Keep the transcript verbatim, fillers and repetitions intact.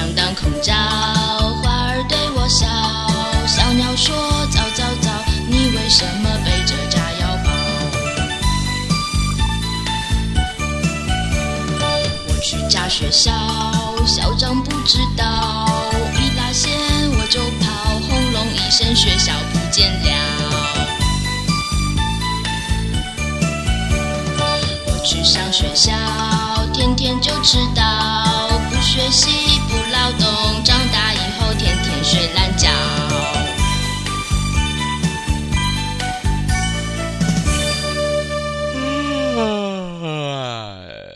当空照，花儿对我笑，小鸟说早早早，你为什么背着炸药包？我去炸学校，校长不知道，一拉线我就跑，轰隆一声学校不见了。我去上学校，天天就迟到，不学习